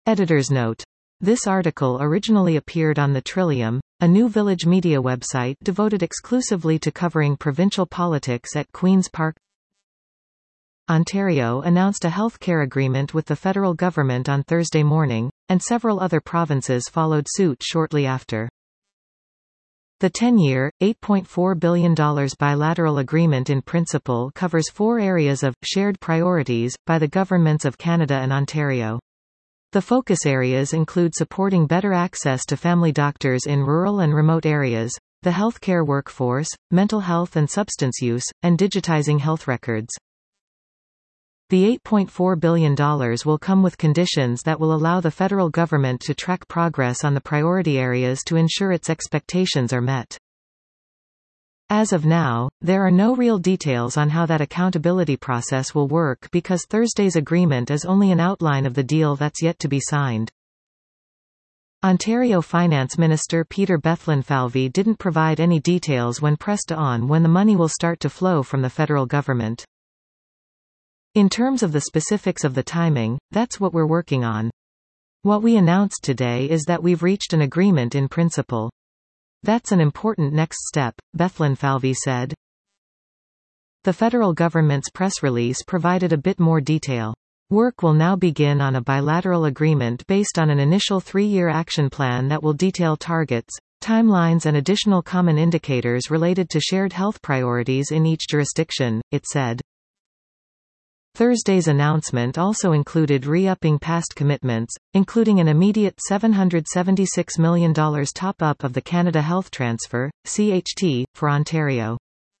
Editor's note. This article originally appeared on the Trillium, a new Village Media website devoted exclusively to covering provincial politics at Queen's Park. Ontario announced a healthcare agreement with the federal government on Thursday morning, and several other provinces followed suit shortly after. The 10-year, $8.4 billion bilateral agreement in principle covers 4 areas of shared priorities by the governments of Canada and Ontario. The focus areas include supporting better access to family doctors in rural and remote areas, the healthcare workforce, mental health and substance use, and digitizing health records. The $8.4 billion will come with conditions that will allow the federal government to track progress on the priority areas to ensure its expectations are met. As of now, there are no real details on how that accountability process will work because Thursday's agreement is only an outline of the deal that's yet to be signed. Ontario Finance Minister Peter Bethlenfalvy didn't provide any details when pressed on when the money will start to flow from the federal government. In terms of the specifics of the timing, that's what we're working on. What we announced today is that we've reached an agreement in principle. That's an important next step, Bethlenfalvy said. The federal government's press release provided a bit more detail. Work will now begin on a bilateral agreement based on an initial 3-year action plan that will detail targets, timelines and additional common indicators related to shared health priorities in each jurisdiction, it said. Thursday's announcement also included re-upping past commitments, including an immediate $776 million top-up of the Canada Health Transfer, CHT, for Ontario.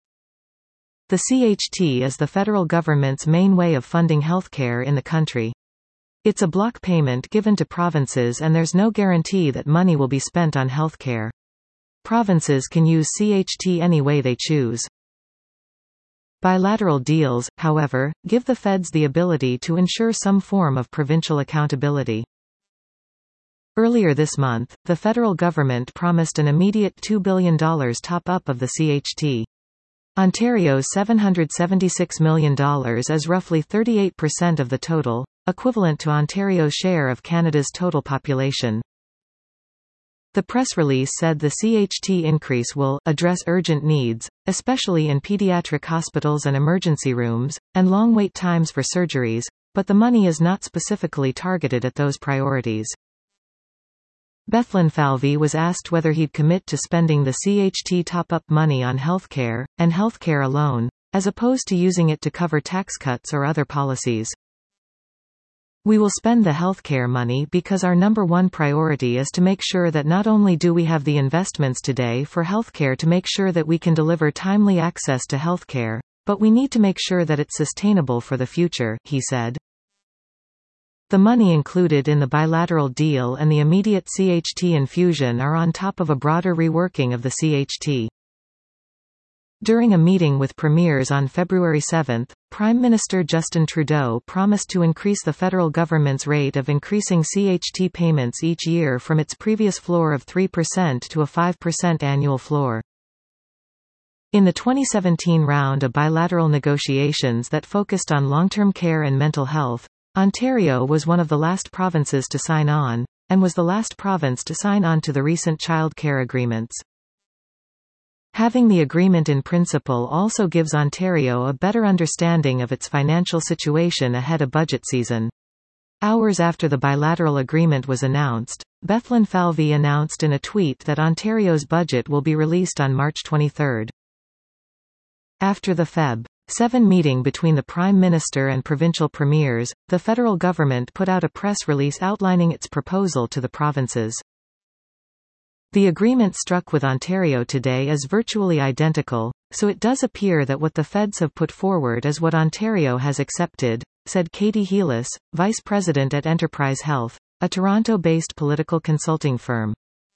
The CHT is the federal government's main way of funding healthcare in the country. It's a block payment given to provinces and there's no guarantee that money will be spent on healthcare. Provinces can use CHT any way they choose. Bilateral deals, however, give the feds the ability to ensure some form of provincial accountability. Earlier this month, the federal government promised an immediate $2 billion top-up of the CHT. Ontario's $776 million is roughly 38% of the total, equivalent to Ontario's share of Canada's total population. The press release said the CHT increase will address urgent needs, especially in pediatric hospitals and emergency rooms, and long wait times for surgeries, but the money is not specifically targeted at those priorities. Bethlenfalvy was asked whether he'd commit to spending the CHT top-up money on healthcare, and healthcare alone, as opposed to using it to cover tax cuts or other policies. We will spend the healthcare money because our number one priority is to make sure that not only do we have the investments today for healthcare to make sure that we can deliver timely access to healthcare, but we need to make sure that it's sustainable for the future, he said. The money included in the bilateral deal and the immediate CHT infusion are on top of a broader reworking of the CHT. During a meeting with premiers on February 7, Prime Minister Justin Trudeau promised to increase the federal government's rate of increasing CHT payments each year from its previous floor of 3% to a 5% annual floor. In the 2017 round of bilateral negotiations that focused on long-term care and mental health, Ontario was one of the last provinces to sign on, and was the last province to sign on to the recent child care agreements. Having the agreement in principle also gives Ontario a better understanding of its financial situation ahead of budget season. Hours after the bilateral agreement was announced, Bethlenfalvy announced in a tweet that Ontario's budget will be released on March 23. After the Feb. 7 meeting between the Prime Minister and provincial premiers, the federal government put out a press release outlining its proposal to the provinces. The agreement struck with Ontario today is virtually identical, so it does appear that what the feds have put forward is what Ontario has accepted, said Katie Heelis, Vice President at Enterprise Health, a Toronto-based political consulting firm.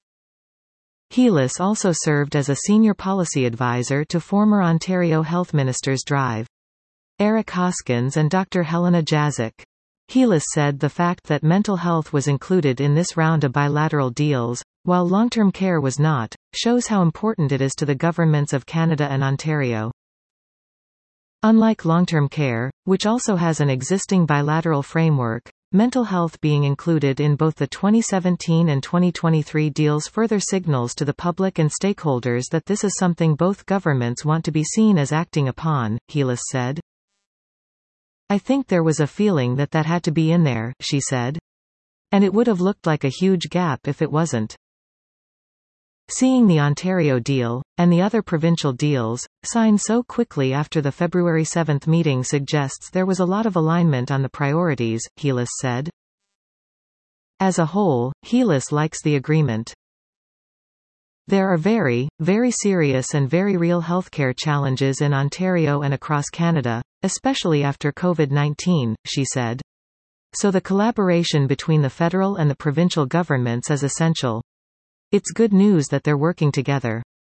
Heelis also served as a senior policy advisor to former Ontario Health Ministers Eric Hoskins and Dr. Helena Jaczek. Heelis said the fact that mental health was included in this round of bilateral deals, while long-term care was not, shows how important it is to the governments of Canada and Ontario. Unlike long-term care, which also has an existing bilateral framework, Mental health being included in both the 2017 and 2023 deals further signals to the public and stakeholders that this is something both governments want to be seen as acting upon, Helis said. I think there was a feeling that that had to be in there, she said. And it would have looked like a huge gap if it wasn't. Seeing the Ontario deal, and the other provincial deals, signed so quickly after the February 7 meeting suggests there was a lot of alignment on the priorities, Helis said. As a whole, Helis likes the agreement. There are very, very serious and very real healthcare challenges in Ontario and across Canada, especially after COVID-19, she said. So the collaboration between the federal and the provincial governments is essential. It's good news that they're working together.